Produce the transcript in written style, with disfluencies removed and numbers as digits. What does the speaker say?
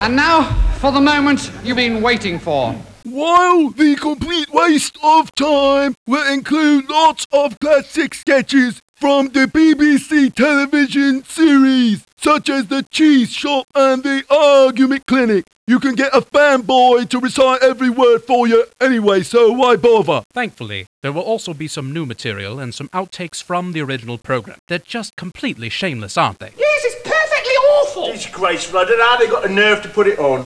And now, for the moment you've been waiting for. While the complete waste of time will include lots of classic sketches from the BBC television series, such as The Cheese Shop and The Argument Clinic. You can get a fanboy to recite every word for you anyway, so why bother? Thankfully, there will also be some new material and some outtakes from the original program. They're just completely shameless, aren't they? Yes, it's perfectly awful. Disgraceful. I don't know how they got the nerve to put it on.